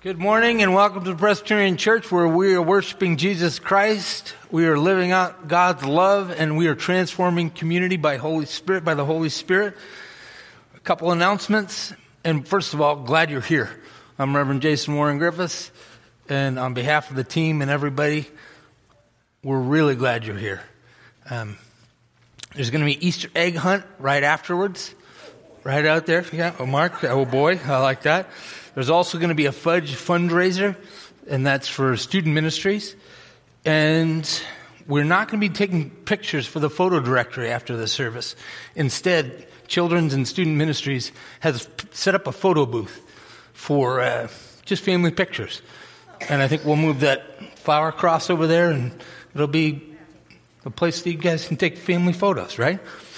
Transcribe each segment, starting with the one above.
Good morning and welcome to the Presbyterian Church, where we are worshiping Jesus Christ. We are living out God's love, and we are transforming community by the Holy Spirit. A couple announcements. And first of all, glad you're here. I'm Reverend Jason Warren Griffiths, and on behalf of the team and everybody, we're really glad you're here. There's going to be Easter egg hunt right afterwards, right out there. Yeah, oh, Mark, oh boy, I like that. There's also going to be a fudge fundraiser, and that's for student ministries. And we're not going to be taking pictures for the photo directory after the service. Instead, Children's and Student Ministries has set up a photo booth for just family pictures. And I think we'll move that flower cross over there, and it'll be a place that you guys can take family photos, right?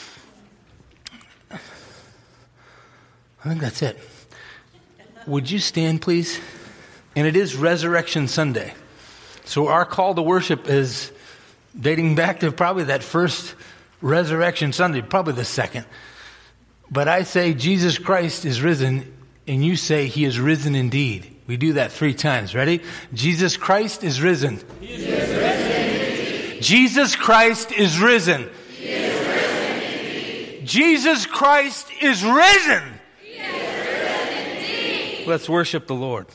I think that's it. Would you stand, please? And it is Resurrection Sunday. So our call to worship is dating back to probably that first Resurrection Sunday, probably the second. But I say Jesus Christ is risen, and you say he is risen indeed. We do that 3 times. Ready? Jesus Christ is risen. He is risen indeed. Jesus Christ is risen. He is risen indeed. Jesus Christ is risen. Let's worship the Lord.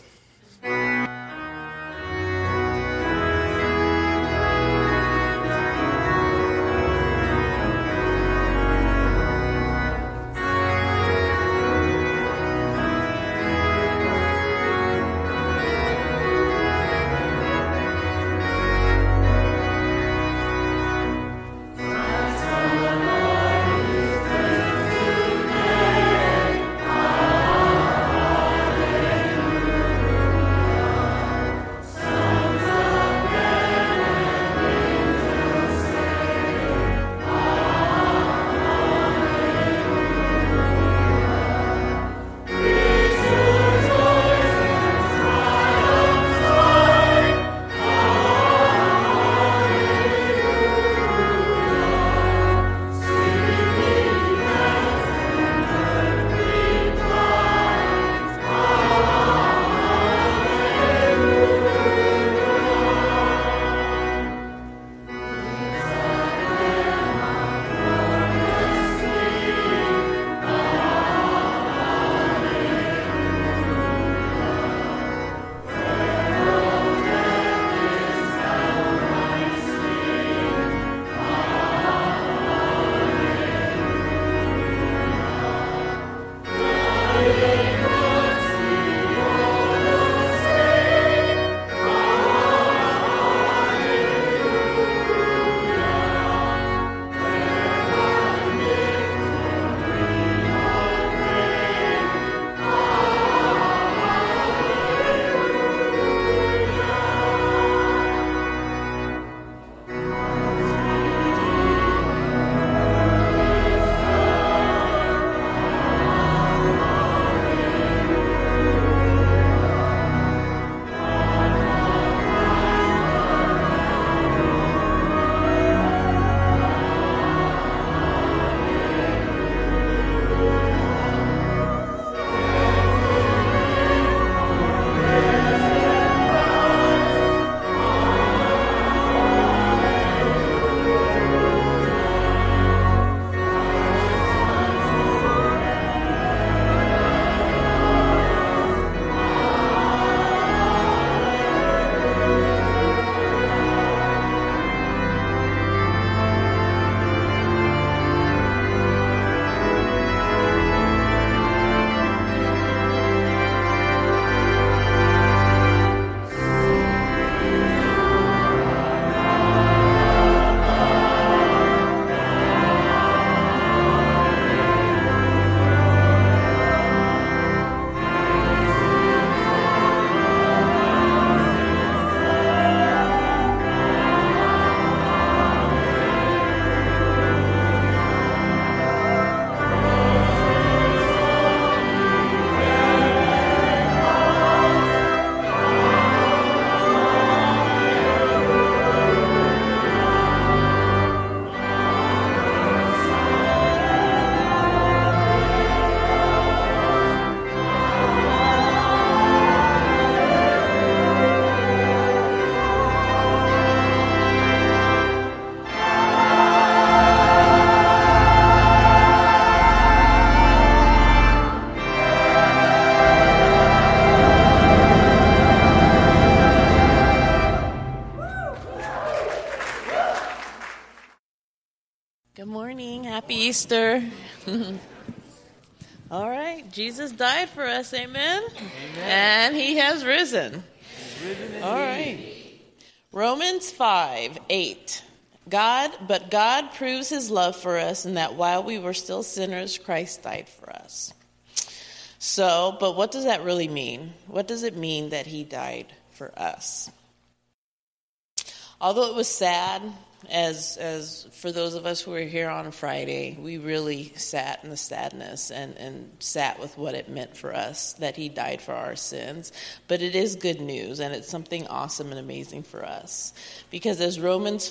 Happy Easter. All right, Jesus died for us, amen? And he has risen. All right. Romans 5:8. But God proves his love for us in that while we were still sinners, Christ died for us. So, but what does that really mean? What does it mean that he died for us? Although it was sad, as for those of us who were here on Friday, we really sat in the sadness and sat with what it meant for us that he died for our sins. But it is good news, and it's something awesome and amazing for us. Because as Romans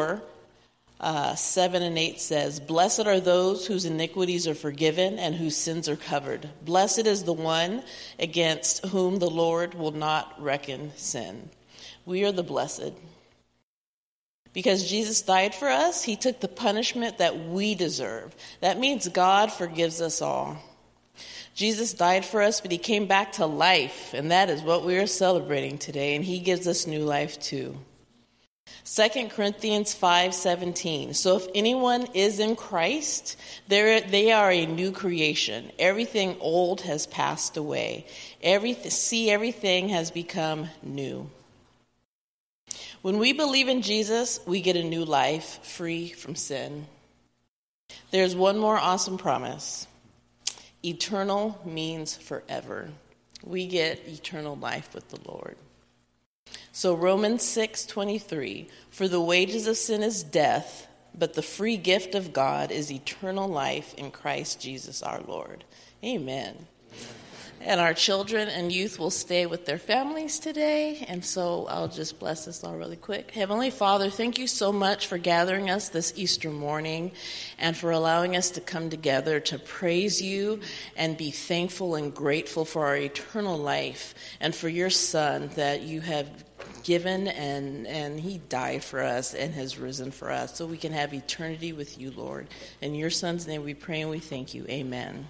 4:7-8 says, "Blessed are those whose iniquities are forgiven and whose sins are covered. Blessed is the one against whom the Lord will not reckon sin." We are the blessed. Because Jesus died for us, he took the punishment that we deserve. That means God forgives us all. Jesus died for us, but he came back to life, and that is what we are celebrating today, and he gives us new life too. 2 Corinthians 5:17. So if anyone is in Christ, they are a new creation. Everything old has passed away. Everything has become new. When we believe in Jesus, we get a new life free from sin. There's one more awesome promise. Eternal means forever. We get eternal life with the Lord. So Romans 6:23, "For the wages of sin is death, but the free gift of God is eternal life in Christ Jesus our Lord." Amen. And our children and youth will stay with their families today. And so I'll just bless us all really quick. Heavenly Father, thank you so much for gathering us this Easter morning and for allowing us to come together to praise you and be thankful and grateful for our eternal life and for your Son that you have given and he died for us and has risen for us so we can have eternity with you, Lord. In your Son's name we pray and we thank you. Amen.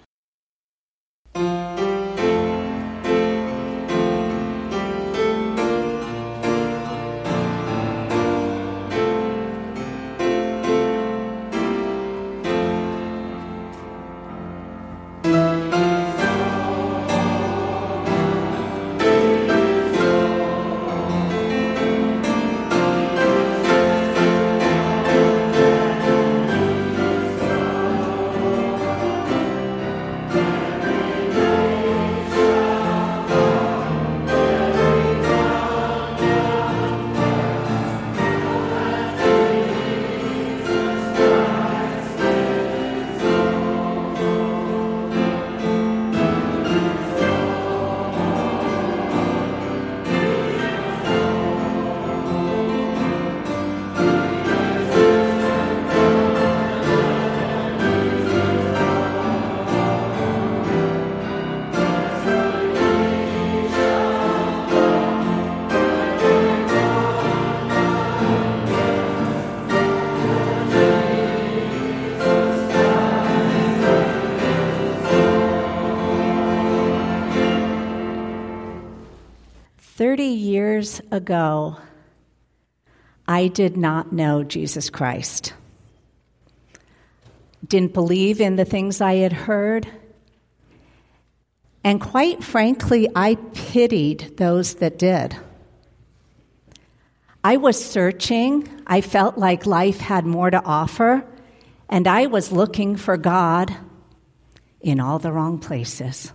30 years ago, I did not know Jesus Christ. Didn't believe in the things I had heard. And quite frankly, I pitied those that did. I was searching. I felt like life had more to offer. And I was looking for God in all the wrong places.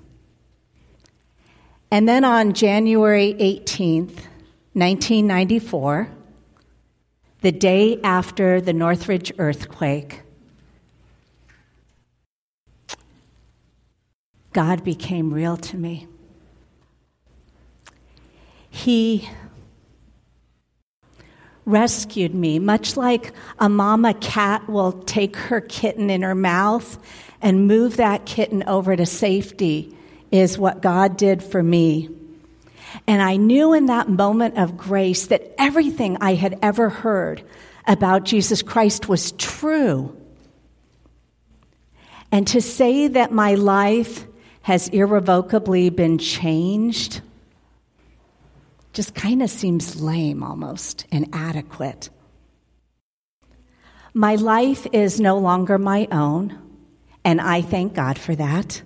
And then on January 18th, 1994, the day after the Northridge earthquake, God became real to me. He rescued me, much like a mama cat will take her kitten in her mouth and move that kitten over to safety, is what God did for me. And I knew in that moment of grace that everything I had ever heard about Jesus Christ was true. And to say that my life has irrevocably been changed just kind of seems lame almost, inadequate. My life is no longer my own, and I thank God for that.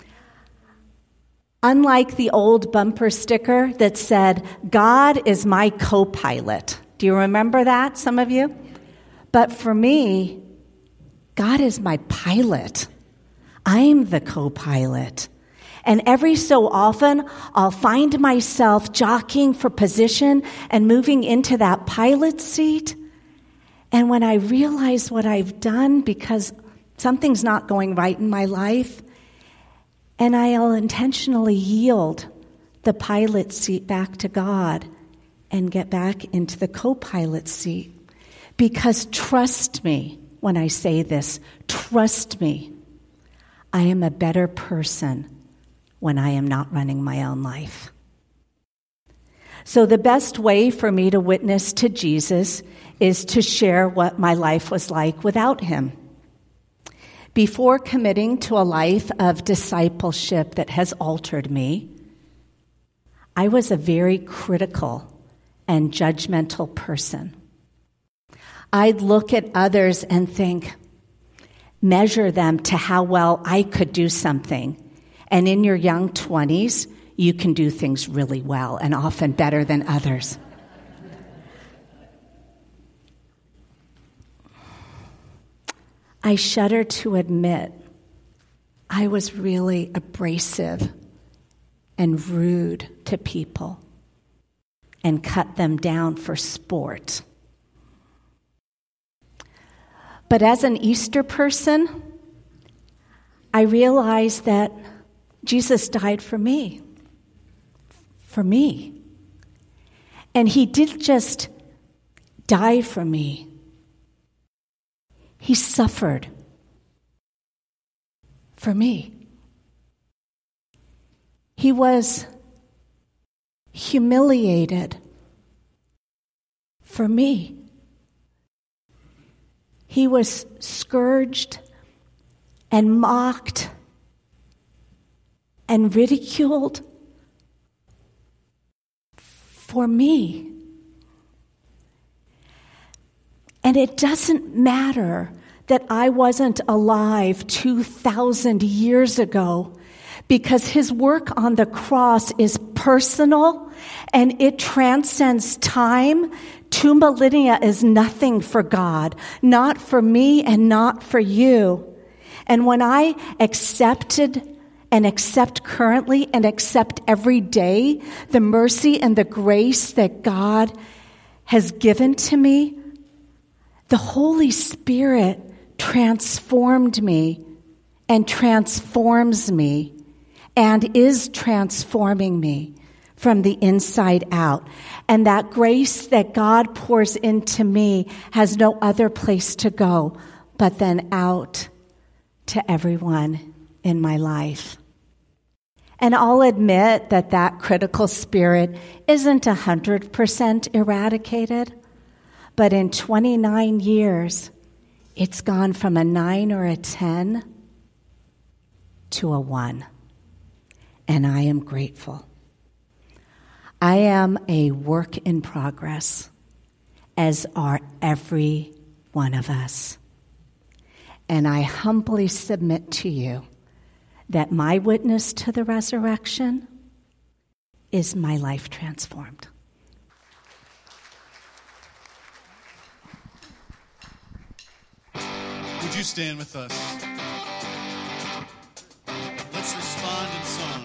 Unlike the old bumper sticker that said, God is my co-pilot. Do you remember that, some of you? But for me, God is my pilot. I'm the co-pilot. And every so often, I'll find myself jockeying for position and moving into that pilot seat. And when I realize what I've done because something's not going right in my life, and I'll intentionally yield the pilot seat back to God and get back into the co-pilot seat. Because trust me when I say this, trust me, I am a better person when I am not running my own life. So the best way for me to witness to Jesus is to share what my life was like without him. Before committing to a life of discipleship that has altered me, I was a very critical and judgmental person. I'd look at others and think, measure them to how well I could do something. And in your young 20s, you can do things really well and often better than others. I shudder to admit I was really abrasive and rude to people and cut them down for sport. But as an Easter person, I realized that Jesus died for me. For me. And he didn't just die for me. He suffered for me. He was humiliated for me. He was scourged and mocked and ridiculed for me. And it doesn't matter that I wasn't alive 2,000 years ago, because his work on the cross is personal and it transcends time. 2 millennia is nothing for God, not for me and not for you. And when I accepted and accept currently and accept every day the mercy and the grace that God has given to me, the Holy Spirit transformed me and transforms me and is transforming me from the inside out. And that grace that God pours into me has no other place to go but then out to everyone in my life. And I'll admit that that critical spirit isn't 100% eradicated, but in 29 years, it's gone from a 9 or a 10 to a 1. And I am grateful. I am a work in progress, as are every one of us. And I humbly submit to you that my witness to the resurrection is my life transformed. Would you stand with us? Let's respond in song.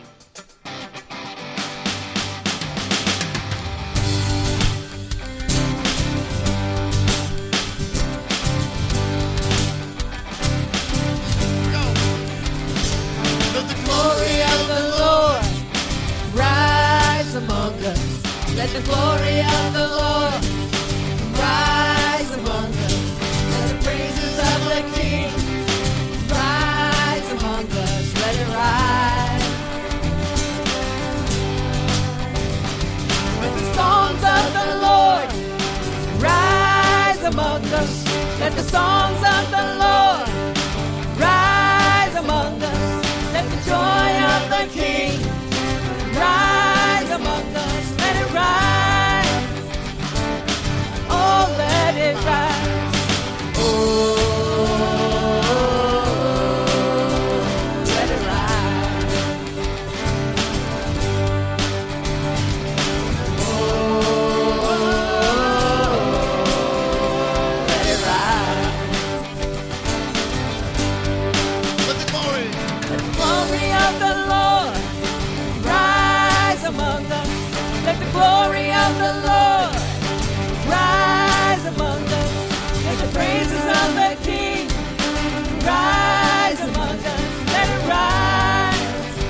Let the glory of the Lord rise among us. Let the glory of the Lord rise among us. Let the praises of the King rise among us. Let it rise. Let the songs of the Lord rise among us. Let the songs of the Lord rise among us. Let the joy of the King rise among us. Let it rise. Oh, let it rise. Oh, Let the glory of the Lord rise among us. Let the praises of the King rise among us. Let it rise.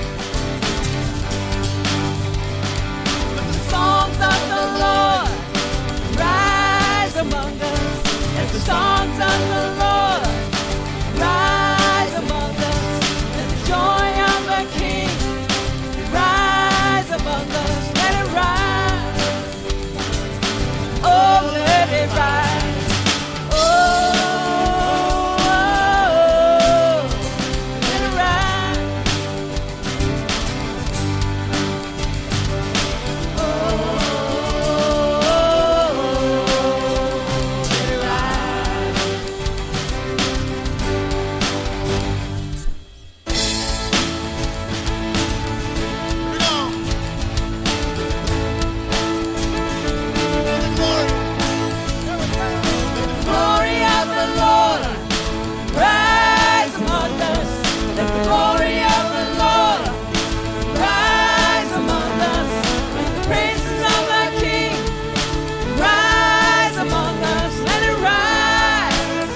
Let the songs of the Lord rise among us. Let the songs of the Lord rise among us. Let the joy of the King rise among us. Let it rise. Oh, let it rise. Oh, let it rise. Oh, let it rise. Here we go. Let the glory. Glory of the Lord rise among us. Let the glory of the Lord rise among us. Let the praises of the King rise among us. Let it rise.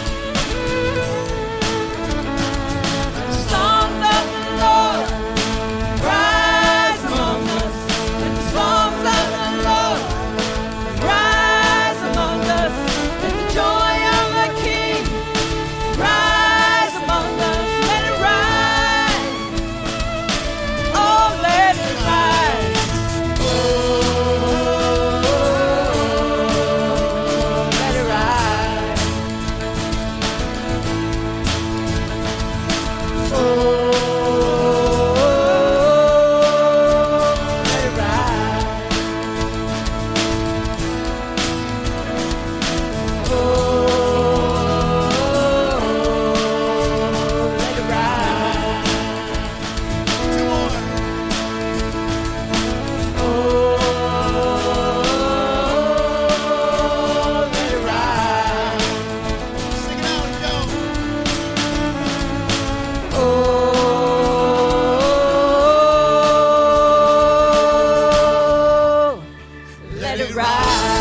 Let the songs of the Lord rise among us. Let the songs of the Lord rise among us. Let the joy of the King rise among us. Let it rise. Oh, let it rise. Oh, let it rise. Oh, let it rise. Oh, let it rise. Two more. Oh, let it rise. Sing it out and go. Oh, let it rise.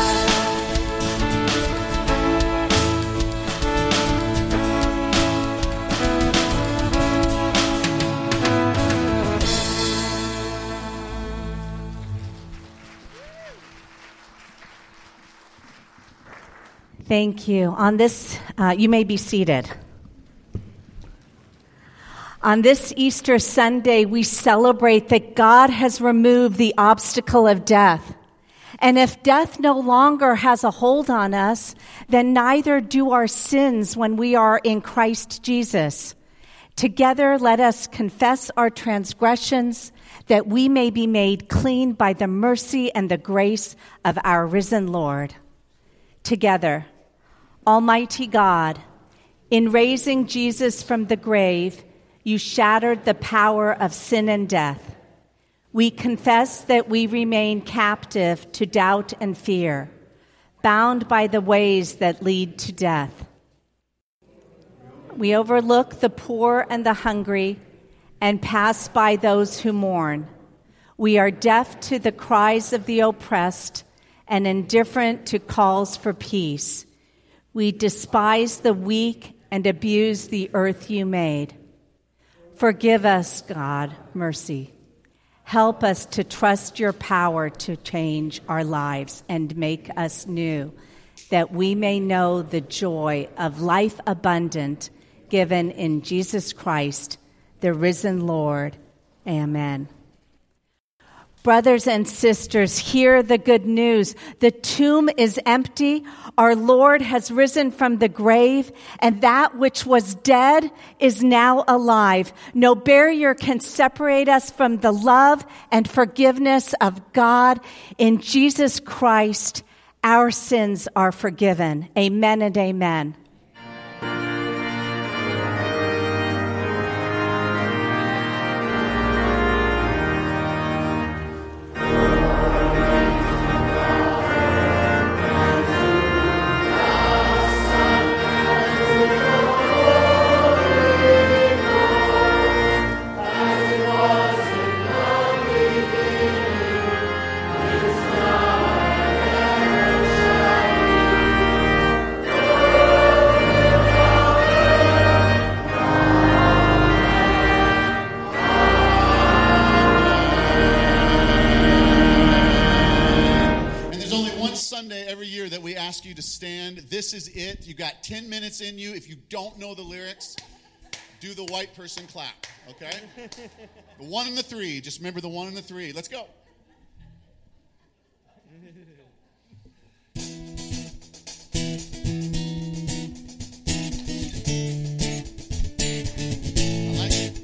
Thank you. On this, you may be seated. On this Easter Sunday, we celebrate that God has removed the obstacle of death. And if death no longer has a hold on us, then neither do our sins when we are in Christ Jesus. Together, let us confess our transgressions, that we may be made clean by the mercy and the grace of our risen Lord. Together, Almighty God, in raising Jesus from the grave, you shattered the power of sin and death. We confess that we remain captive to doubt and fear, bound by the ways that lead to death. We overlook the poor and the hungry and pass by those who mourn. We are deaf to the cries of the oppressed and indifferent to calls for peace. We despise the weak and abuse the earth you made. Forgive us, God, mercy. Help us to trust your power to change our lives and make us new, that we may know the joy of life abundant given in Jesus Christ, the risen Lord. Amen. Brothers and sisters, hear the good news. The tomb is empty. Our Lord has risen from the grave, and that which was dead is now alive. No barrier can separate us from the love and forgiveness of God. In Jesus Christ, our sins are forgiven. Amen and amen. last Sunday every year that we ask you to stand. This is it. You got 10 minutes in you. If you don't know the lyrics, do the white person clap, okay? The 1 and the 3. Just remember the 1 and the 3. Let's go. I like it.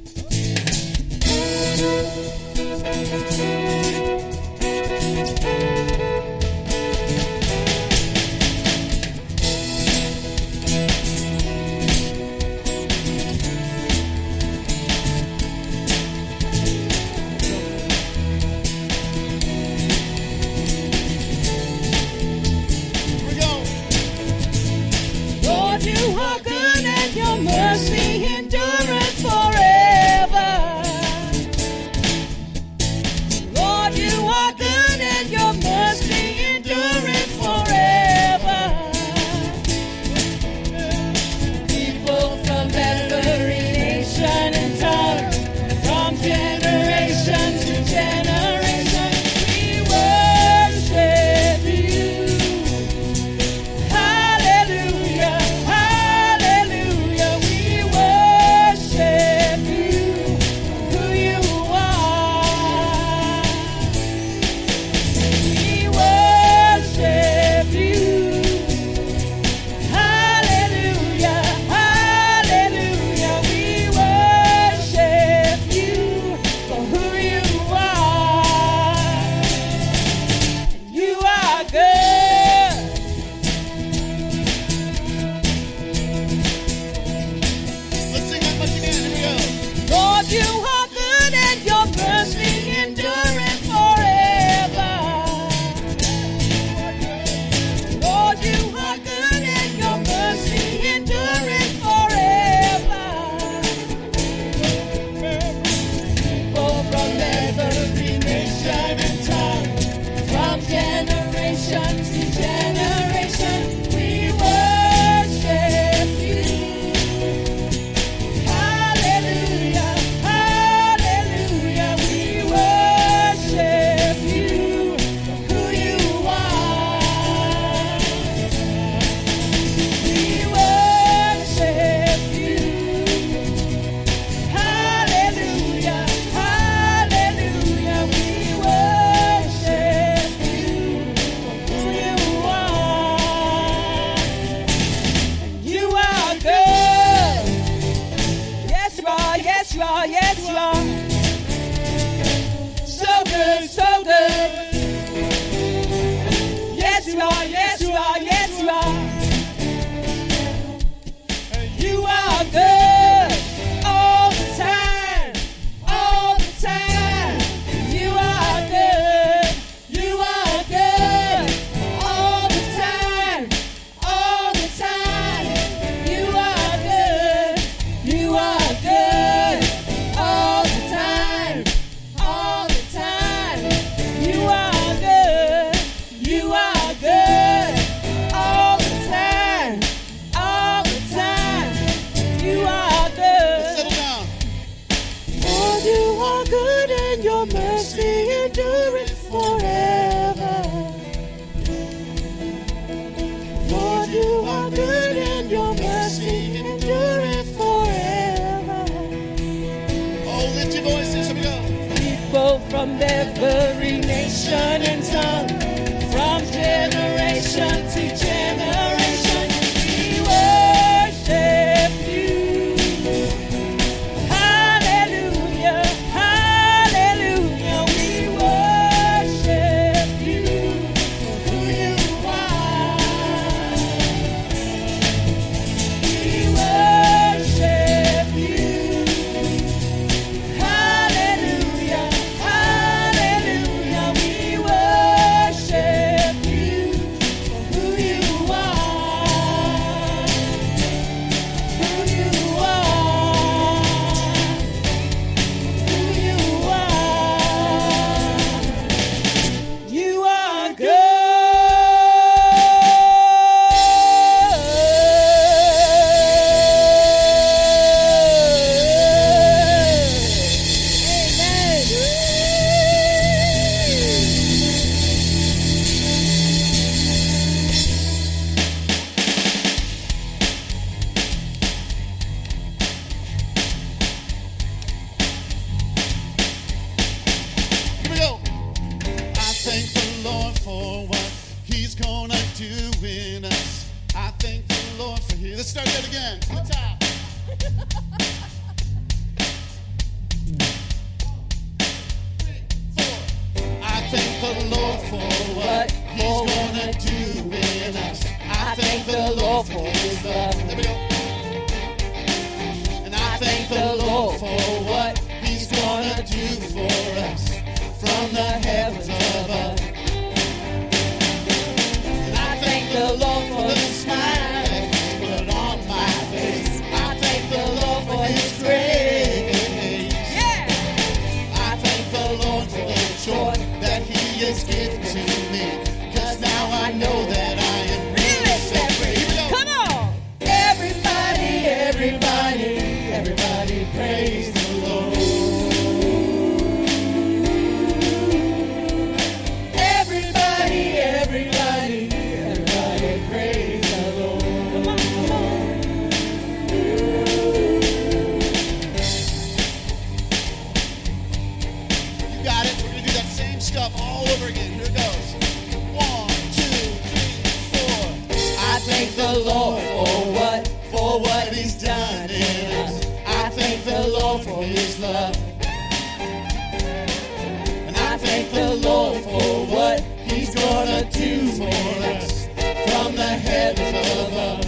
From every nation and tongue, from generation to generation, we worship you. Hallelujah, hallelujah, we worship you for who you are. We worship you. Hallelujah. Hallelujah, we worship Lord for what He's gonna do in us. I thank the Lord for His. Let's start that again. To the top. I thank the Lord for what He's gonna do in us. I thank the Lord for His love. There we go. And I thank the Lord for what He's gonna do for us from the heavens above. And I thank the Lord for the smile that He's put on my face. I thank the Lord for His grace. Yeah. I thank the Lord for the joy that He has given to me. 'Cause now I know that I am really set free. Come on! Everybody, everybody, everybody praise the Lord. Everybody, everybody, everybody praise the Lord. Come on, come on. You got it. We're going to do that same stuff all over again. Here it goes. 1, 2, 3, 4. I thank the Lord for what He's done in us. I thank the Lord for His love. And I thank the Lord for what He's gonna do for us from the heavens above.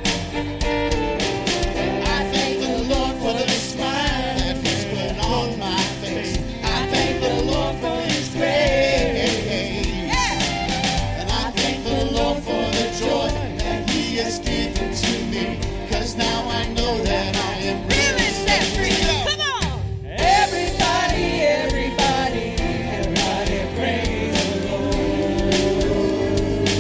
I thank the Lord for the smile that He's put on my face. I thank the Lord for His grace. And I thank the Lord for the joy that He has given to me. 'Cause now I know that I am really set free. Come on! Everybody, everybody, everybody praise the Lord.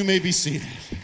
may be seated.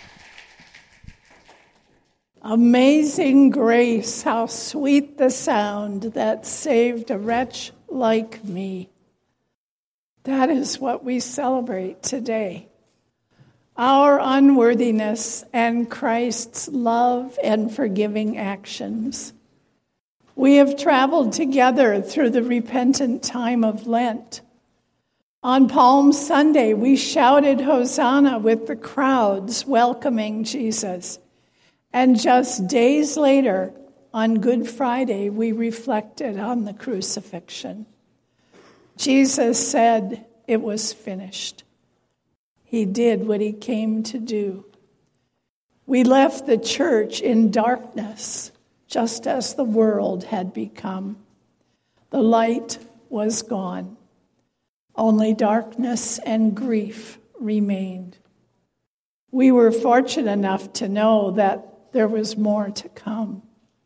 Amazing grace, how sweet the sound that saved a wretch like me. That is what we celebrate today. Our unworthiness and Christ's love and forgiving actions. We have traveled together through the repentant time of Lent. On Palm Sunday, we shouted Hosanna with the crowds welcoming Jesus. And just days later, on Good Friday, we reflected on the crucifixion. Jesus said it was finished. He did what he came to do. We left the church in darkness, just as the world had become. The light was gone. Only darkness and grief remained. We were fortunate enough to know that there was more to come.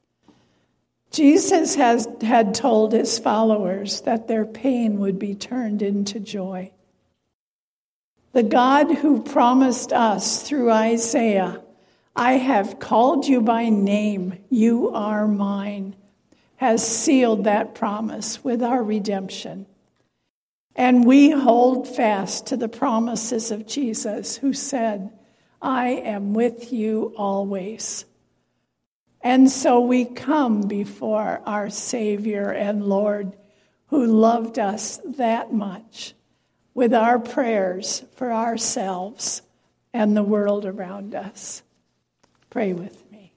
Jesus had told his followers that their pain would be turned into joy. The God who promised us through Isaiah, "I have called you by name, you are mine," has sealed that promise with our redemption. And we hold fast to the promises of Jesus, who said, "I am with you always." And so we come before our Savior and Lord, who loved us that much, with our prayers for ourselves and the world around us. Pray with me.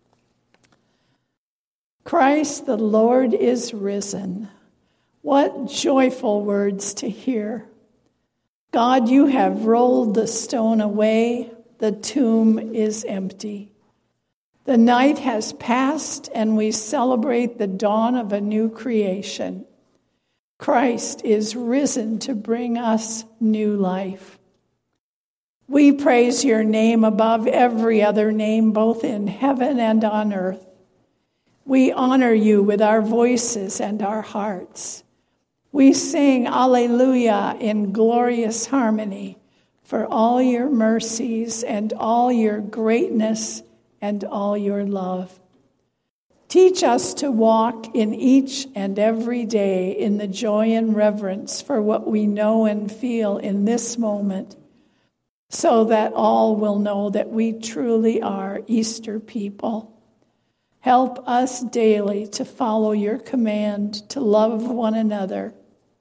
Christ the Lord is risen. What joyful words to hear. God, you have rolled the stone away. The tomb is empty. The night has passed, and we celebrate the dawn of a new creation. Christ is risen to bring us new life. We praise your name above every other name, both in heaven and on earth. We honor you with our voices and our hearts. We sing Alleluia in glorious harmony for all your mercies and all your greatness and all your love. Teach us to walk in each and every day in the joy and reverence for what we know and feel in this moment, so that all will know that we truly are Easter people. Help us daily to follow your command to love one another.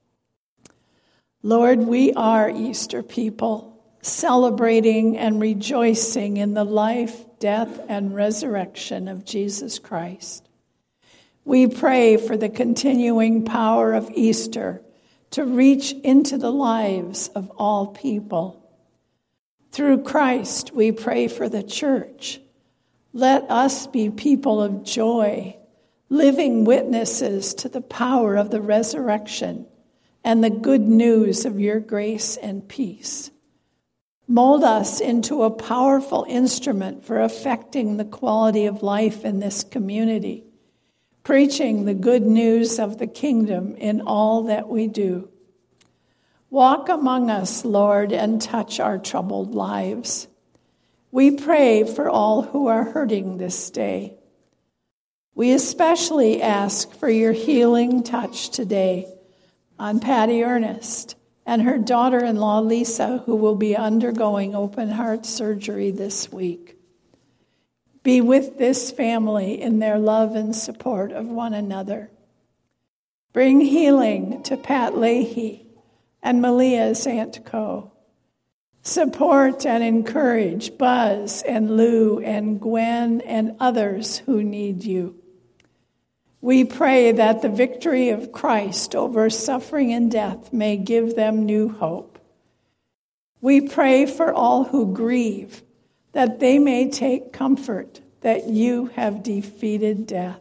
Lord, we are Easter people, celebrating and rejoicing in the life, death, and resurrection of Jesus Christ. We pray for the continuing power of Easter to reach into the lives of all people. Through Christ, we pray for the church. Let us be people of joy, living witnesses to the power of the resurrection and the good news of your grace and peace. Mold us into a powerful instrument for affecting the quality of life in this community, preaching the good news of the kingdom in all that we do. Walk among us, Lord, and touch our troubled lives. We pray for all who are hurting this day. We especially ask for your healing touch today on Patty Ernest and her daughter-in-law, Lisa, who will be undergoing open heart surgery this week. Be with this family in their love and support of one another. Bring healing to Pat Leahy and Malia Zantko. Support and encourage Buzz and Lou and Gwen and others who need you. We pray that the victory of Christ over suffering and death may give them new hope. We pray for all who grieve, that they may take comfort that you have defeated death.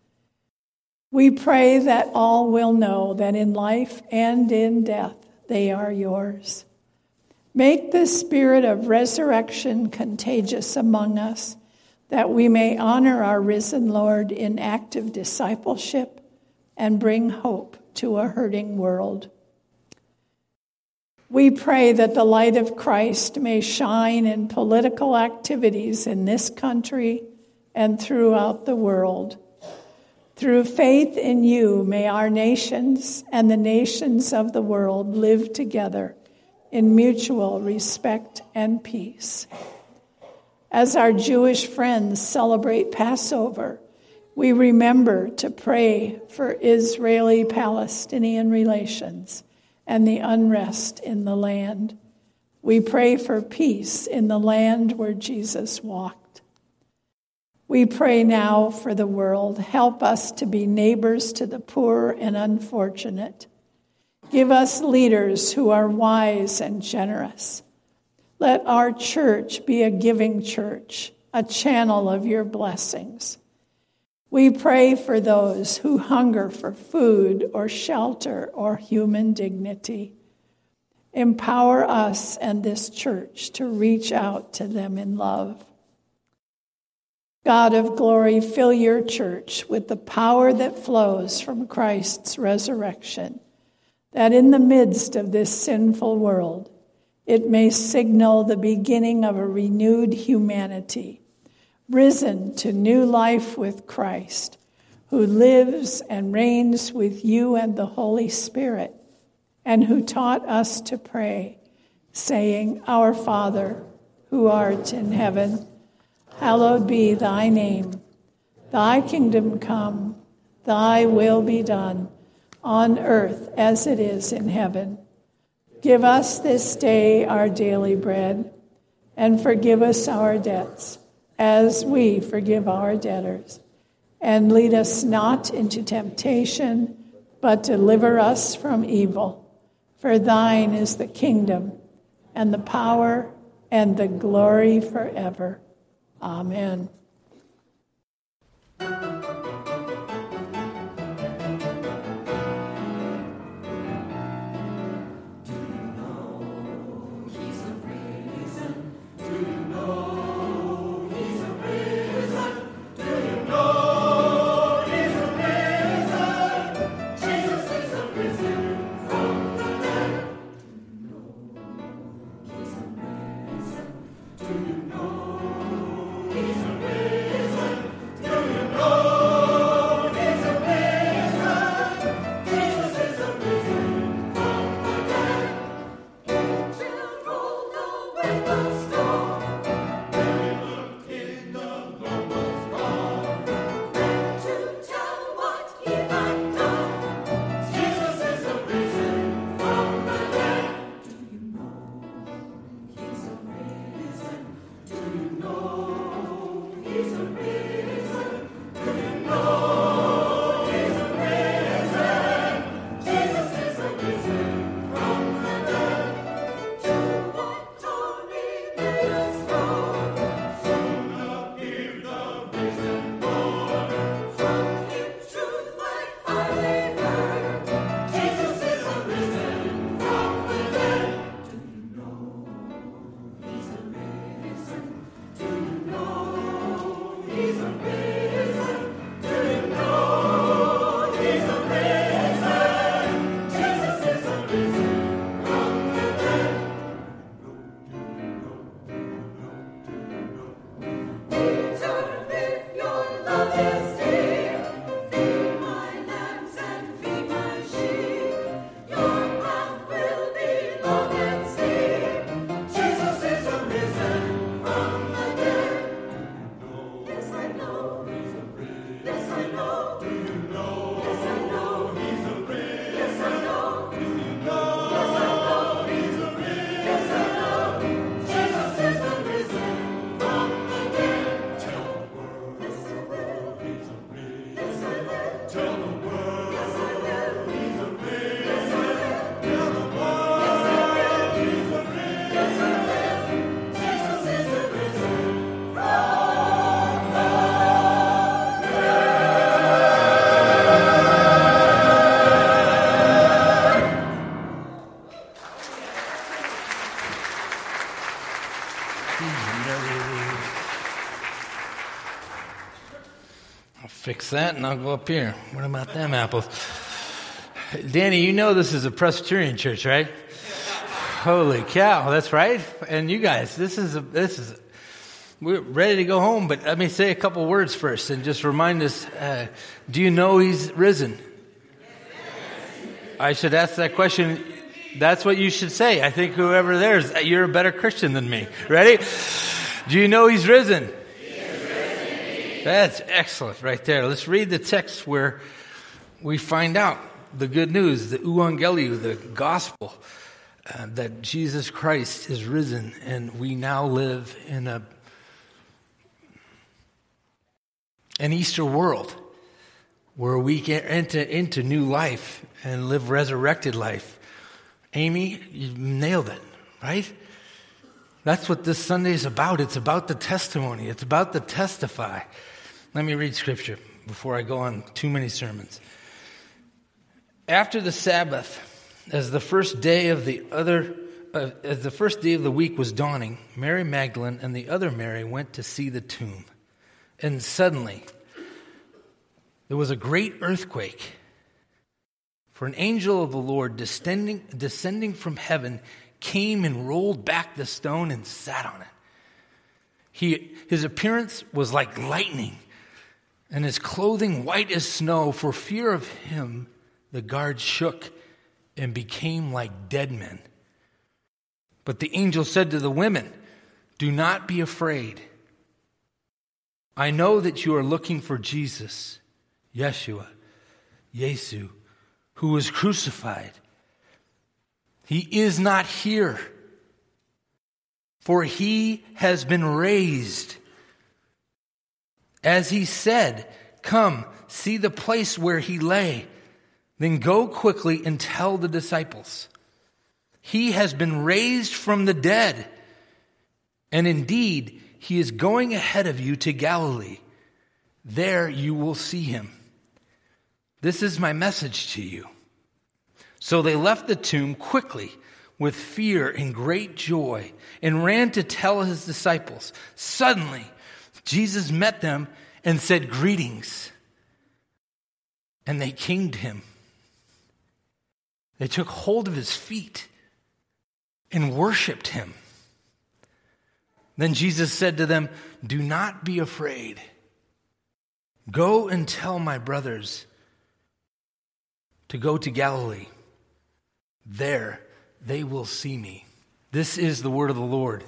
We pray that all will know that in life and in death they are yours. Make the spirit of resurrection contagious among us, that we may honor our risen Lord in active discipleship and bring hope to a hurting world. We pray that the light of Christ may shine in political activities in this country and throughout the world. Through faith in you, may our nations and the nations of the world live together in mutual respect and peace. As our Jewish friends celebrate Passover, we remember to pray for Israeli-Palestinian relations and the unrest in the land. We pray for peace in the land where Jesus walked. We pray now for the world. Help us to be neighbors to the poor and unfortunate. Give us leaders who are wise and generous. Let our church be a giving church, a channel of your blessings. We pray for those who hunger for food or shelter or human dignity. Empower us and this church to reach out to them in love. God of glory, fill your church with the power that flows from Christ's resurrection, that in the midst of this sinful world, it may signal the beginning of a renewed humanity, risen to new life with Christ, who lives and reigns with you and the Holy Spirit, and who taught us to pray, saying, Our Father, who art in heaven, hallowed be thy name. Thy kingdom come, thy will be done, on earth as it is in heaven. Give us this day our daily bread, and forgive us our debts, as we forgive our debtors. And lead us not into temptation, but deliver us from evil. For thine is the kingdom, and the power, and the glory forever. Amen. I'll fix that and I'll go up here. What about them apples? Danny, you know this is a Presbyterian church, right? Holy cow, that's right. And you guys, we're ready to go home, but let me say a couple words first and just remind us, do you know he's risen? I should ask that question. That's what you should say. I think whoever there is, you're a better Christian than me. Ready? Do you know he's risen? That's excellent right there. Let's read the text where we find out the good news, the euangelium, the gospel, that Jesus Christ is risen, and we now live in an Easter world where we can enter into new life and live resurrected life. Amy, you nailed it, right? That's what this Sunday is about. It's about the testimony. It's about the testify. Let me read scripture before I go on too many sermons. After the Sabbath, as the first day of the week was dawning, Mary Magdalene and the other Mary went to see the tomb. And suddenly, there was a great earthquake. For an angel of the Lord descending from heaven came and rolled back the stone and sat on it. His appearance was like lightning, and his clothing white as snow. For fear of him, the guards shook and became like dead men. But the angel said to the women, "Do not be afraid. I know that you are looking for Jesus, Yeshua, Yesu, who was crucified. He is not here, for he has been raised. As he said, come, see the place where he lay. Then go quickly and tell the disciples. He has been raised from the dead, and indeed, he is going ahead of you to Galilee. There you will see him. This is my message to you." So they left the tomb quickly with fear and great joy and ran to tell his disciples. Suddenly, Jesus met them and said, "Greetings." And they came to him. They took hold of his feet and worshiped him. Then Jesus said to them, "Do not be afraid. Go and tell my brothers to go to Galilee. There they will see me." This is the word of the Lord.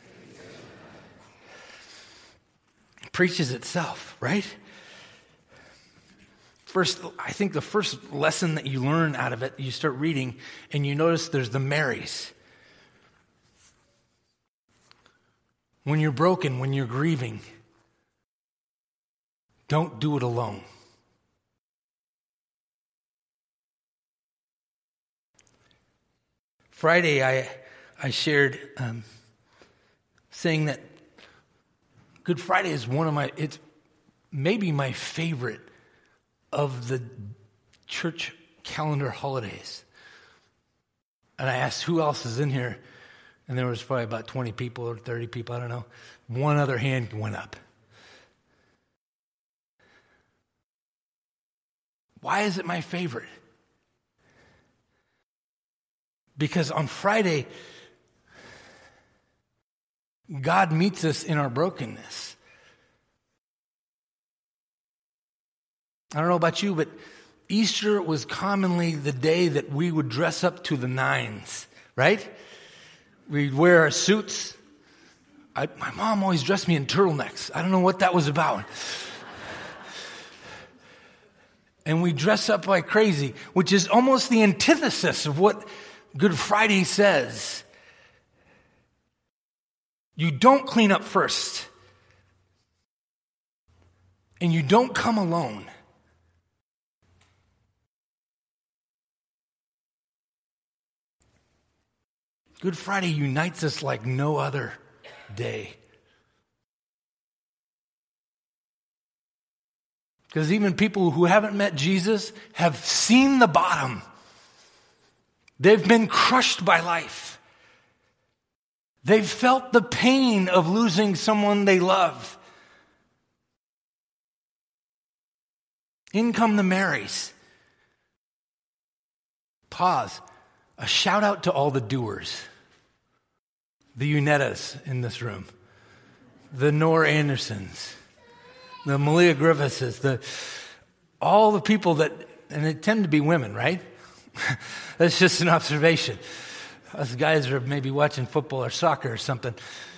It preaches itself, right? First, I think the first lesson that you learn out of it, you start reading, and you notice there's the Marys. When you're broken, when you're grieving, don't do it alone. Friday, I shared saying that Good Friday is it's maybe my favorite of the church calendar holidays. And I asked who else is in here, and there was probably about 20 people or 30 people, I don't know. One other hand went up. Why is it my favorite? Because on Friday, God meets us in our brokenness. I don't know about you, but Easter was commonly the day that we would dress up to the nines, right? We'd wear our suits. My mom always dressed me in turtlenecks. I don't know what that was about. And we dress up like crazy, which is almost the antithesis of what Good Friday says. You don't clean up first. And you don't come alone. Good Friday unites us like no other day. Because even people who haven't met Jesus have seen the bottom. They've been crushed by life. They've felt the pain of losing someone they love. In come the Marys. Pause. A shout out to all the doers. the Unettas in this room, the Nora Andersons, the Malia Griffiths, all the people that, and they tend to be women, right? That's just an observation. Us guys are maybe watching football or soccer or something.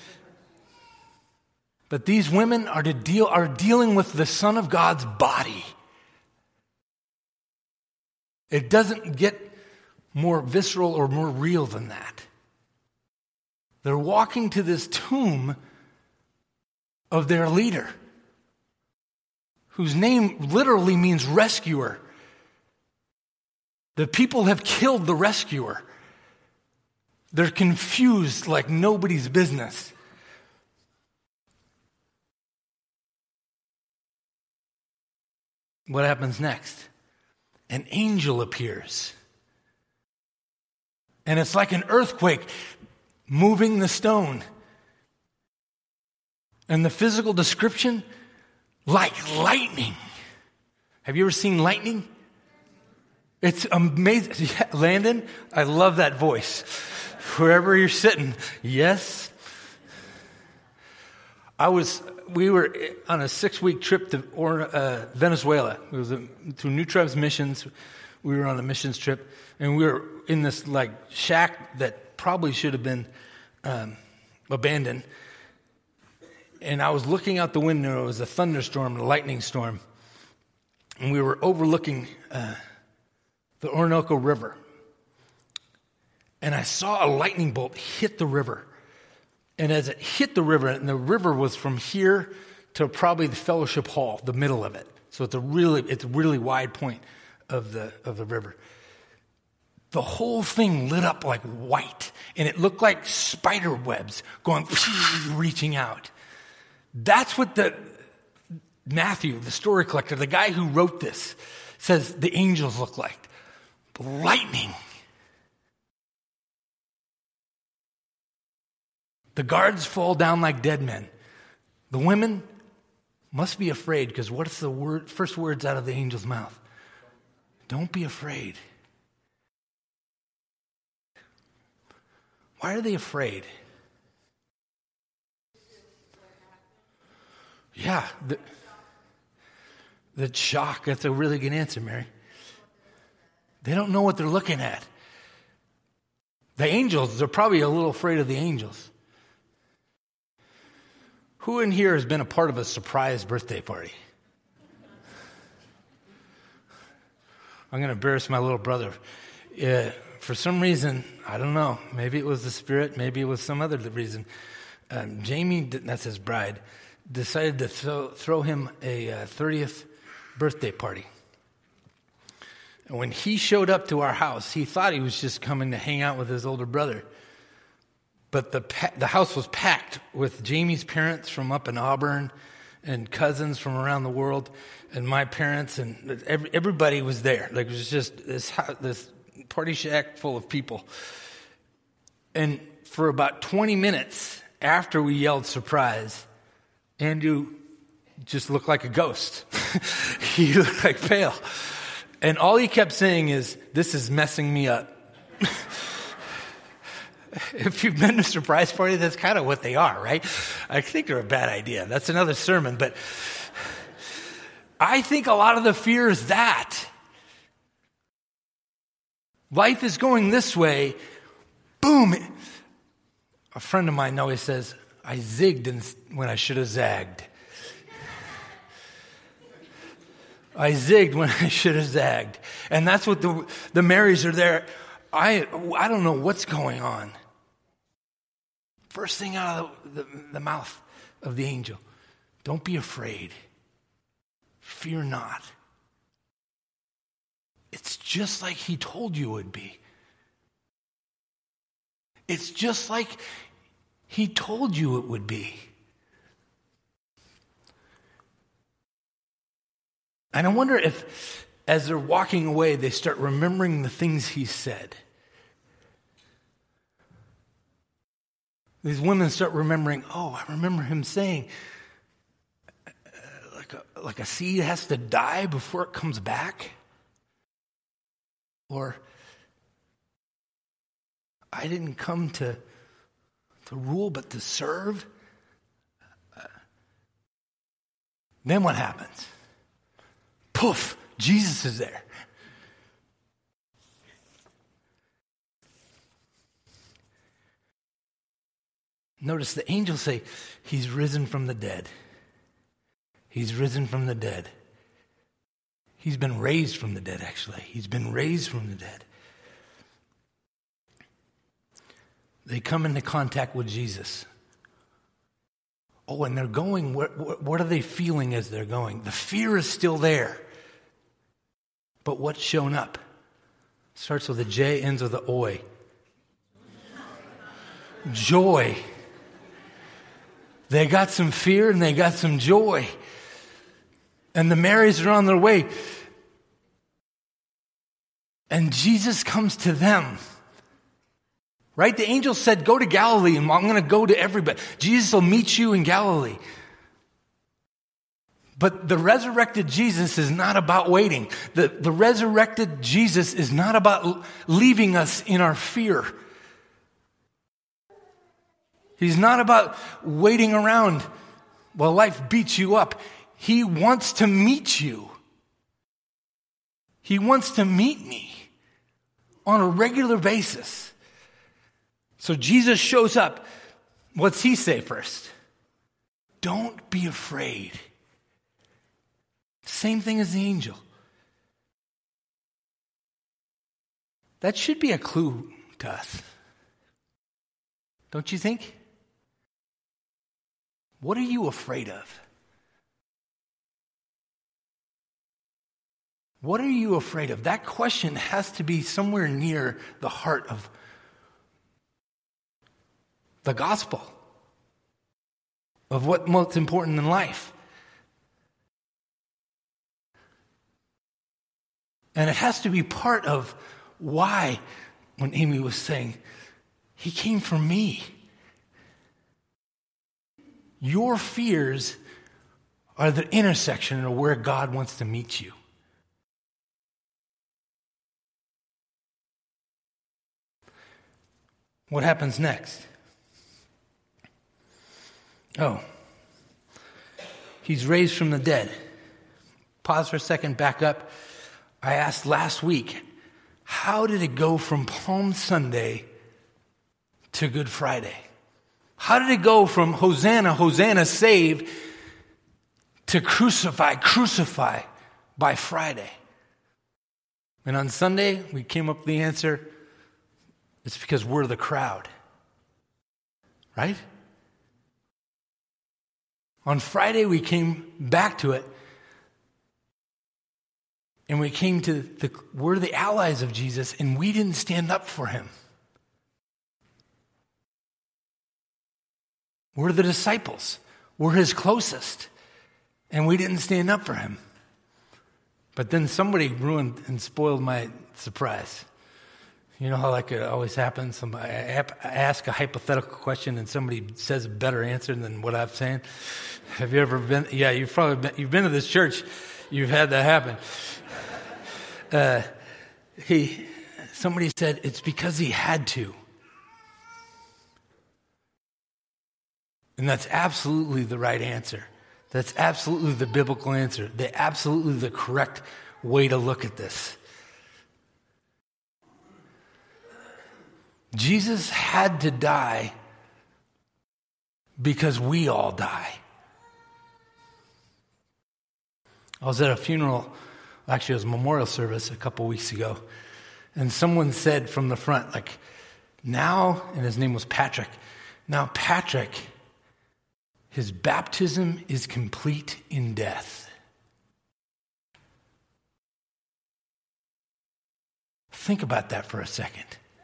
But these women are dealing with the Son of God's body. It doesn't get more visceral or more real than that. They're walking to this tomb of their leader, whose name literally means rescuer. The people have killed the rescuer. They're confused like nobody's business. What happens next? An angel appears. And it's like an earthquake moving the stone. And the physical description, like lightning. Have you ever seen lightning? It's amazing. Yeah, Landon, I love that voice. Wherever you're sitting, yes. We were on a 6-week trip to Venezuela. It was through New Tribes Missions. We were on a missions trip, and we were in this like shack that probably should have been abandoned. And I was looking out the window. It was a thunderstorm, a lightning storm, and we were overlooking the Orinoco River. And I saw a lightning bolt hit the river. And as it hit the river, and the river was from here to probably the Fellowship Hall, the middle of it. So it's a really wide point of the river. The whole thing lit up like white, and it looked like spider webs going reaching out. That's what Matthew, the story collector, the guy who wrote this, says the angels look like. Lightning. The guards fall down like dead men. The women must be afraid, because what's the first words out of the angel's mouth? Don't be afraid. Why are they afraid? Yeah, the shock. That's a really good answer, Mary. They don't know what they're looking at. The angels, they're probably a little afraid of the angels. Who in here has been a part of a surprise birthday party? I'm going to embarrass my little brother. For some reason, I don't know, maybe it was the Spirit, maybe it was some other reason, Jamie, that's his bride, decided to throw him a 30th birthday party. And when he showed up to our house, he thought he was just coming to hang out with his older brother. But the house was packed with Jamie's parents from up in Auburn and cousins from around the world and my parents, and everybody was there. Like, it was just this party shack full of people. And for about 20 minutes after we yelled surprise, Andrew just looked like a ghost. He looked like pale. And all he kept saying is, "This is messing me up." If you've been to a surprise party, that's kind of what they are, right? I think they're a bad idea. That's another sermon. But I think a lot of the fear is that. Life is going this way. Boom. A friend of mine always says, I zigged when I should have zagged. I zigged when I should have zagged. And that's what the Marys are there. I don't know what's going on. First thing out of the mouth of the angel, don't be afraid. Fear not. It's just like he told you it would be. It's just like he told you it would be. And I wonder if, as they're walking away, they start remembering the things he said. These women start remembering, I remember him saying, like a seed has to die before it comes back. Or, I didn't come to to rule, but to serve. Then what happens? Poof, Jesus is there. Notice the angels say, he's risen from the dead. He's risen from the dead. He's been raised from the dead, actually. He's been raised from the dead. They come into contact with Jesus. Oh, and they're going, what are they feeling as they're going? The fear is still there. But what's shown up? Starts with a J, ends with an oi. Joy. They got some fear and they got some joy. And the Marys are on their way. And Jesus comes to them. Right? The angel said, go to Galilee, and I'm going to go to everybody. Jesus will meet you in Galilee. But the resurrected Jesus is not about waiting. The resurrected Jesus is not about leaving us in our fear. He's not about waiting around while life beats you up. He wants to meet you. He wants to meet me on a regular basis. So Jesus shows up. What's he say first? Don't be afraid. Same thing as the angel. That should be a clue to us. Don't you think? What are you afraid of? What are you afraid of? That question has to be somewhere near the heart of the gospel, of what's most important in life. And it has to be part of why, when Amy was saying, he came for me. Your fears are the intersection of where God wants to meet you. What happens next? Oh, he's raised from the dead. Pause for a second, back up. I asked last week, how did it go from Palm Sunday to Good Friday? How did it go from Hosanna, Hosanna, save, to crucify, crucify by Friday? And on Sunday, we came up with the answer, it's because we're the crowd. Right? On Friday, we came back to it, and we came to we're the allies of Jesus, and we didn't stand up for him. We're the disciples. We're his closest, and we didn't stand up for him. But then somebody ruined and spoiled my surprise. You know how that always happens? I ask a hypothetical question and somebody says a better answer than what I'm saying. Have you ever been? Yeah, you've been to this church. You've had that happen. Somebody said it's because he had to. And that's absolutely the right answer. That's absolutely the biblical answer. Absolutely the correct way to look at this. Jesus had to die because we all die. I was at a funeral, actually it was a memorial service a couple weeks ago, and someone said from the front, like, now, and his name was Patrick, now Patrick, his baptism is complete in death. Think about that for a second.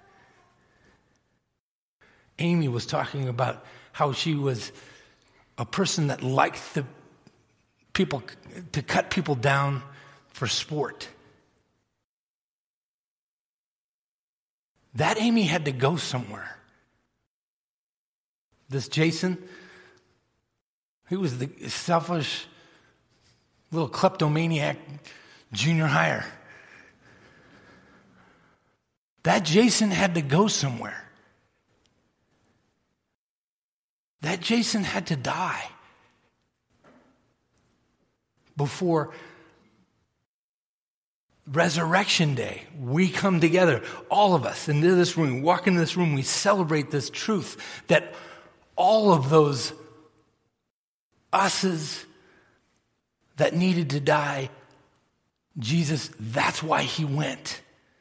Amy was talking about how she was a person that liked the people to cut people down for sport. That Amy had to go somewhere. This Jason, he was the selfish little kleptomaniac junior hire. That Jason had to go somewhere. that Jason had to die before Resurrection Day. We come together, all of us, into this room, walk into this room, we celebrate this truth that all of those us's that needed to die, Jesus, that's why he went.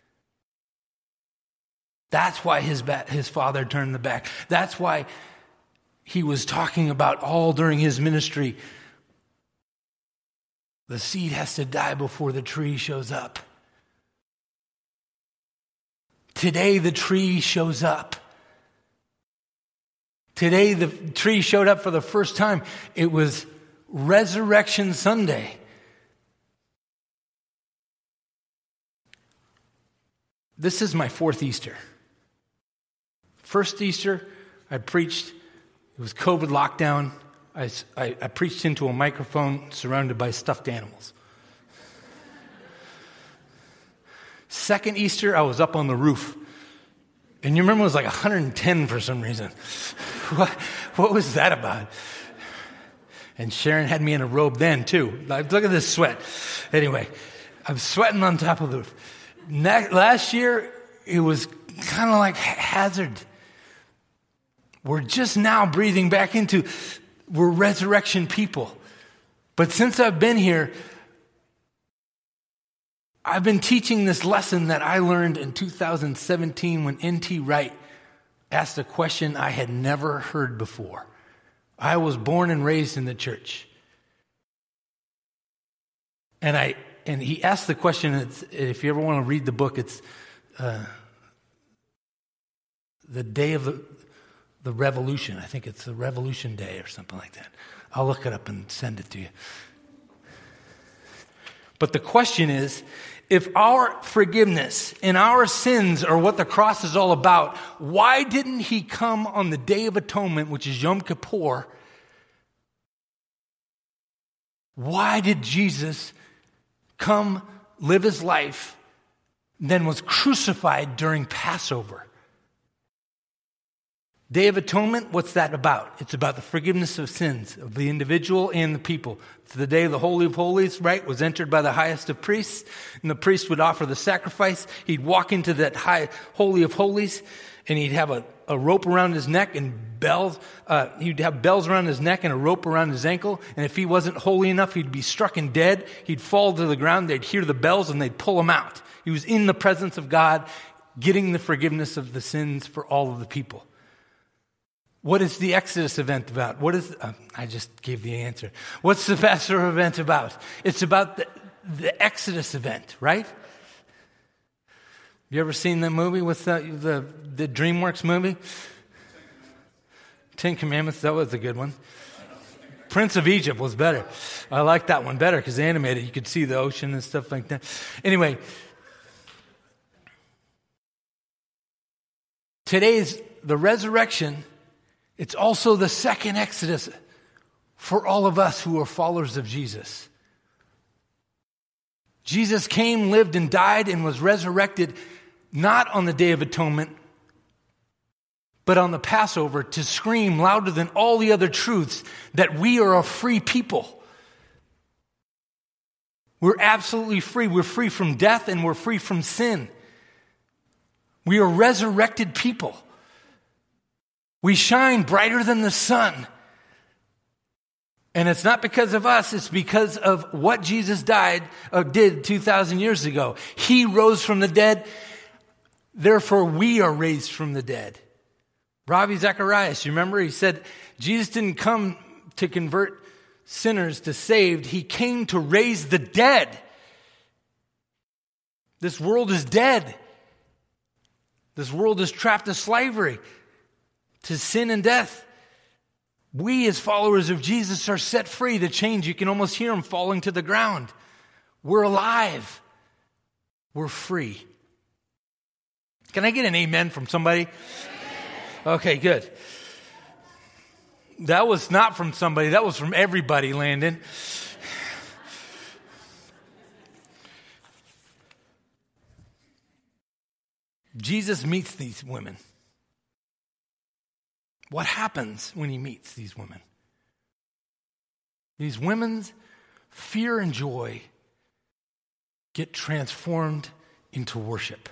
That's why his father turned the back. That's why he was talking about all during his ministry. The seed has to die before the tree shows up. Today the tree shows up. Today the tree showed up for the first time. It was Resurrection Sunday. This is my fourth Easter. First Easter, I preached. It was COVID lockdown. I preached into a microphone surrounded by stuffed animals. Second Easter, I was up on the roof. And you remember it was like 110 for some reason. What was that about? And Sharon had me in a robe then too. Like, look at this sweat. Anyway, I'm sweating on top of the roof. Last year, it was kind of like hazard. We're just now breathing back into, we're resurrection people. But since I've been here, I've been teaching this lesson that I learned in 2017 when N.T. Wright asked a question I had never heard before. I was born and raised in the church. And he asked the question, if you ever want to read the book, it's the day of the revolution. I think it's the Revolution Day or something like that. I'll look it up and send it to you. But the question is, if our forgiveness and our sins are what the cross is all about, why didn't he come on the Day of Atonement, which is Yom Kippur? Why did Jesus come, live his life, then was crucified during Passover? Day of Atonement, what's that about? It's about the forgiveness of sins of the individual and the people. It's the day of the Holy of Holies, right? Was entered by the highest of priests, and the priest would offer the sacrifice. He'd walk into that high Holy of Holies, and he'd have a rope around his neck and bells. He'd have bells around his neck and a rope around his ankle. And if he wasn't holy enough, he'd be struck and dead. He'd fall to the ground. They'd hear the bells, and they'd pull him out. He was in the presence of God, getting the forgiveness of the sins for all of the people. What is the Exodus event about? I just gave the answer. What's the Passover event about? It's about the Exodus event, right? You ever seen the movie with the DreamWorks movie? Ten Commandments, that was a good one. Prince of Egypt was better. I like that one better because animated. You could see the ocean and stuff like that. Anyway, today's the resurrection. It's also the second Exodus for all of us who are followers of Jesus. Jesus came, lived, and died, and was resurrected not on the Day of Atonement, but on the Passover to scream louder than all the other truths that we are a free people. We're absolutely free. We're free from death and we're free from sin. We are resurrected people. We shine brighter than the sun. And it's not because of us, it's because of what Jesus did 2,000 years ago. He rose from the dead, therefore we are raised from the dead. Ravi Zacharias, you remember? He said, Jesus didn't come to convert sinners to saved. He came to raise the dead. This world is dead. This world is trapped to slavery, to sin and death. We as followers of Jesus are set free to change. You can almost hear them falling to the ground. We're alive. We're free. Can I get an amen from somebody? Okay, good. That was not from somebody. That was from everybody, Landon. Jesus meets these women. what happens when he meets these women? These women's fear and joy get transformed into worship.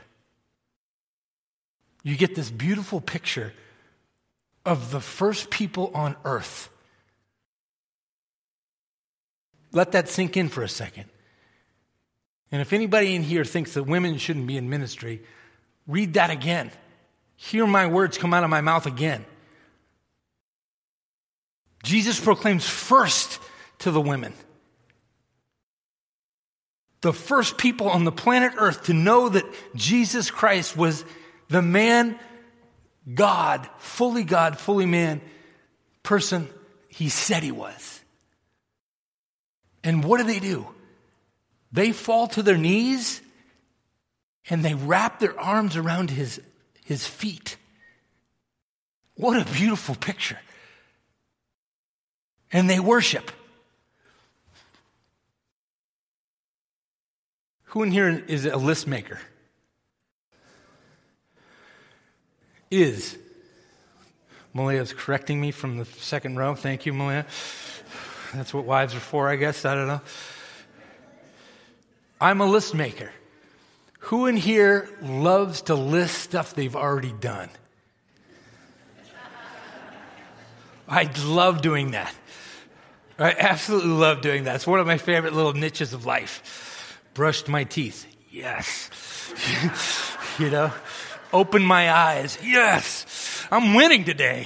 You get this beautiful picture of the first people on earth. Let that sink in for a second. And if anybody in here thinks that women shouldn't be in ministry, read that again. Hear my words come out of my mouth again. Jesus proclaims first to the women. The first people on the planet Earth to know that Jesus Christ was the man, God, fully man, person he said he was. And what do? They fall to their knees and they wrap their arms around his feet. What a beautiful picture. And they worship. Who in here is a list maker? Malia's correcting me from the second row. Thank you, Malia. That's what wives are for, I guess. I don't know. I'm a list maker. Who in here loves to list stuff they've already done? I love doing that. I absolutely love doing that. It's one of my favorite little niches of life. Brushed my teeth. Yes. Open my eyes. Yes. I'm winning today.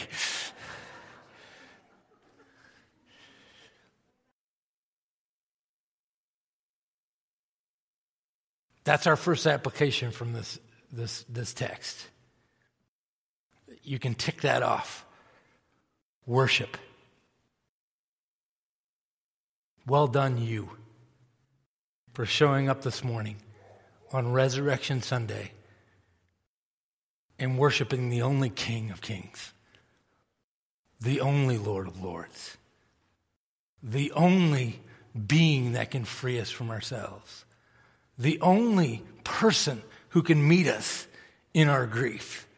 That's our first application from this text. You can tick that off. Worship. Well done, you, for showing up this morning on Resurrection Sunday and worshiping the only King of Kings, the only Lord of Lords, the only being that can free us from ourselves, the only person who can meet us in our grief.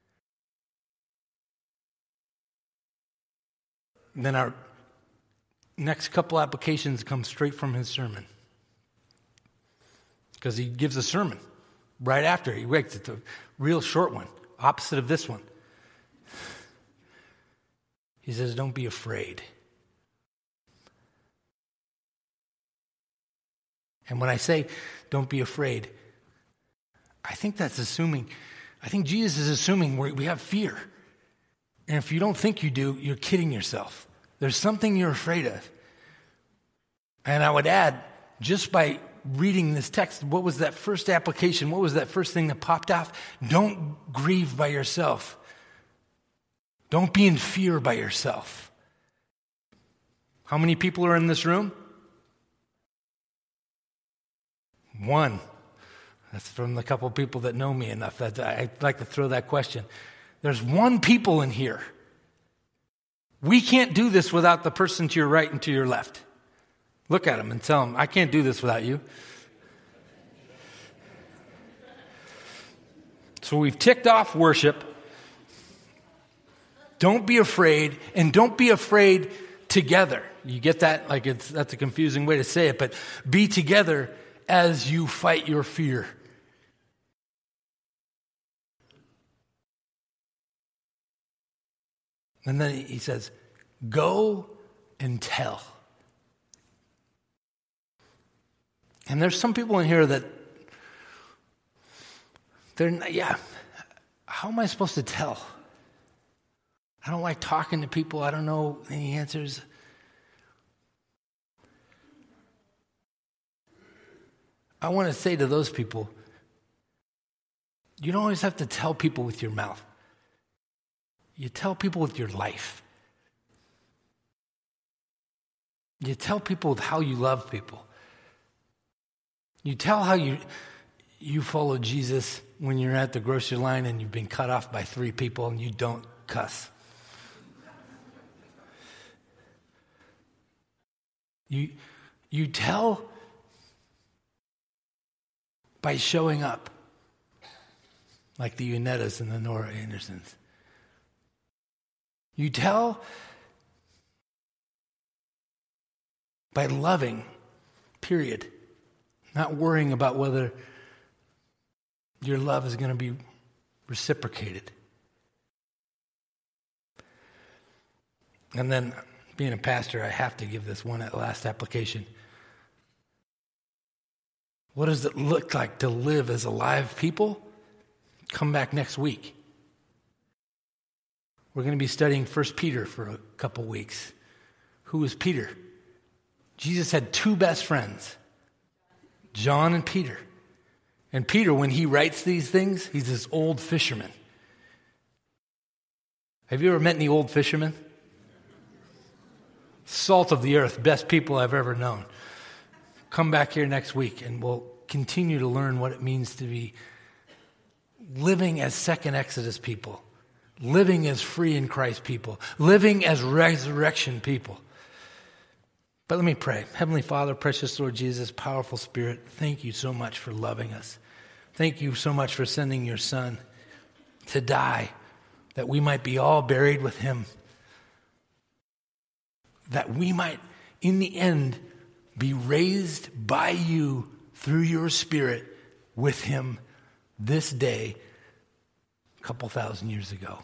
And then our next couple applications come straight from his sermon, because he gives a sermon right after. He wakes. It's a real short one, opposite of this one. He says, don't be afraid. And when I say don't be afraid, I think Jesus is assuming we have fear. And if you don't think you do, you're kidding yourself. There's something you're afraid of. And I would add, just by reading this text, what was that first application? What was that first thing that popped off? Don't grieve by yourself. Don't be in fear by yourself. How many people are in this room? One. That's from the couple people that know me enough that I'd like to throw that question. There's one people in here. We can't do this without the person to your right and to your left. Look at them and tell them, I can't do this without you. So we've ticked off worship. Don't be afraid, and don't be afraid together. You get that? That's a confusing way to say it, but be together as you fight your fear. And then he says, go and tell. And there's some people in here that how am I supposed to tell? I don't like talking to people. I don't know any answers. I want to say to those people, you don't always have to tell people with your mouth. You tell people with your life. You tell people with how you love people. You tell how you follow Jesus when you're at the grocery line and you've been cut off by 3 people and you don't cuss. You tell by showing up, like the Unettas and the Nora Andersons. You tell by loving, period. Not worrying about whether your love is going to be reciprocated. And then, being a pastor, I have to give this one last application. What does it look like to live as alive people? Come back next week. We're going to be studying 1 Peter for a couple weeks. Who is Peter? Jesus had two best friends, John and Peter. And Peter, when he writes these things, he's this old fisherman. Have you ever met any old fishermen? Salt of the earth, best people I've ever known. Come back here next week and we'll continue to learn what it means to be living as second Exodus people, living as free in Christ people, living as resurrection people. But let me pray. Heavenly Father, precious Lord Jesus, powerful Spirit, thank you so much for loving us. Thank you so much for sending your Son to die, that we might be all buried with him, that we might, in the end, be raised by you through your Spirit with him this day, a couple thousand years ago.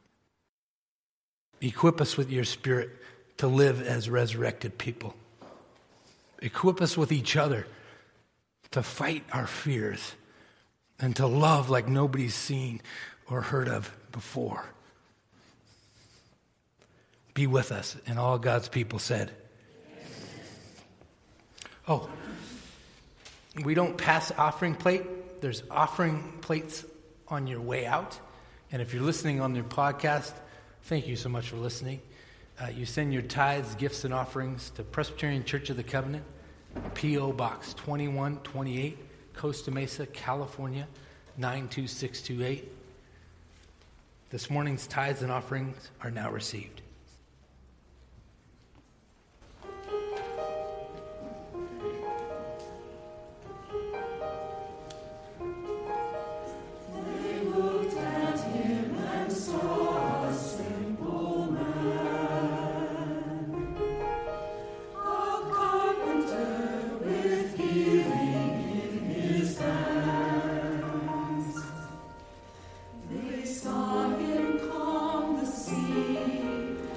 Equip us with your Spirit to live as resurrected people. Equip us with each other to fight our fears and to love like nobody's seen or heard of before. Be with us. And all God's people said, oh, we don't pass offering plate. There's offering plates on your way out. And if you're listening on your podcast, thank you so much for listening. You send your tithes, gifts, and offerings to Presbyterian Church of the Covenant, P.O. Box 2128, Costa Mesa, California, 92628. This morning's tithes and offerings are now received. They saw him calm the sea.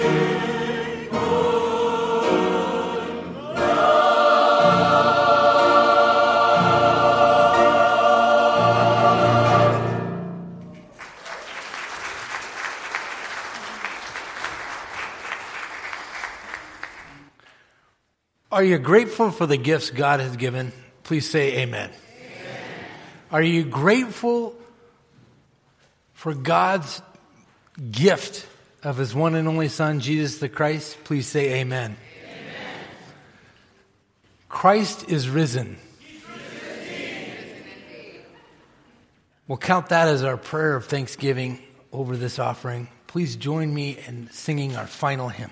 Are you grateful for the gifts God has given? Please say amen. Amen. Are you grateful for God's gift of his one and only Son, Jesus the Christ? Please say amen. Amen. Christ is risen. We'll count that as our prayer of thanksgiving over this offering. Please join me in singing our final hymn.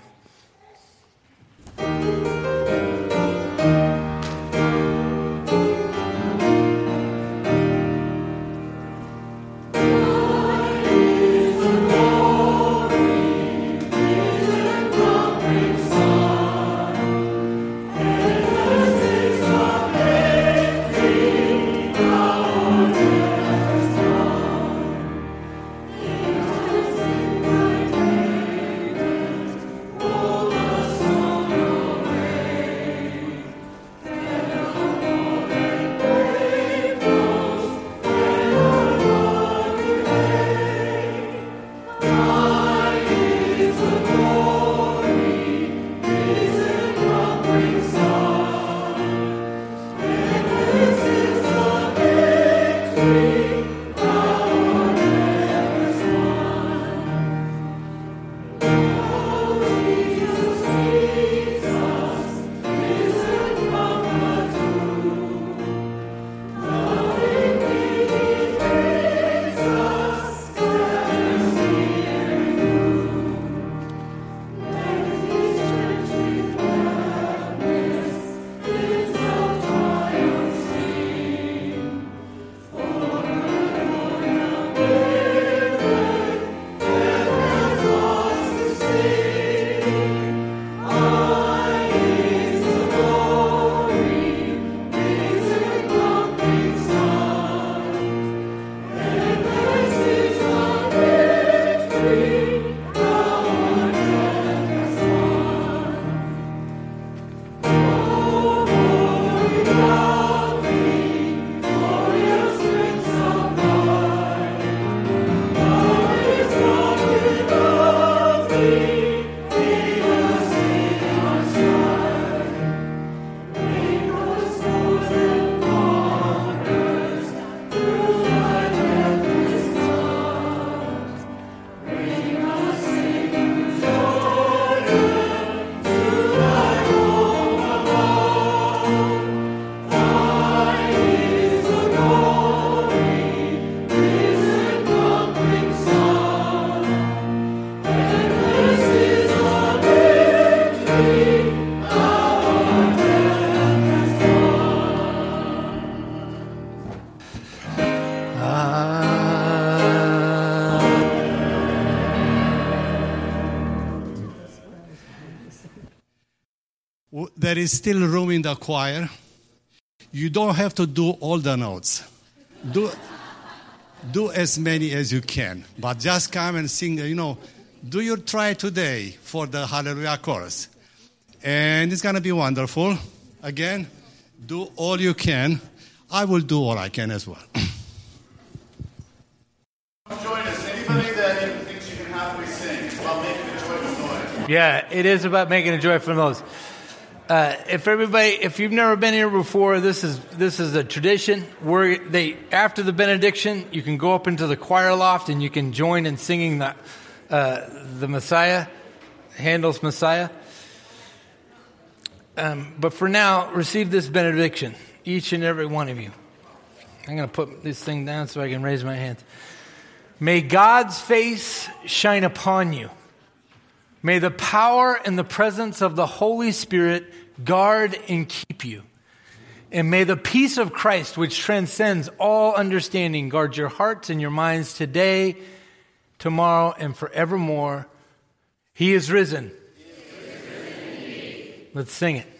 There is still room in the choir. You don't have to do all the notes. Do as many as you can. But just come and sing, do your try today for the Hallelujah chorus. And it's going to be wonderful. Again, do all you can. I will do all I can as well. Join us. Anybody that thinks you can halfway sing, it's about making a joyful noise. Yeah, it is about making a joyful noise. If you've never been here before, this is a tradition where after the benediction, you can go up into the choir loft and you can join in singing the Messiah, Handel's Messiah. But for now, receive this benediction, each and every one of you. I'm going to put this thing down so I can raise my hands. May God's face shine upon you. May the power and the presence of the Holy Spirit guard and keep you. And may the peace of Christ, which transcends all understanding, guard your hearts and your minds today, tomorrow, and forevermore. He is risen. Let's sing it.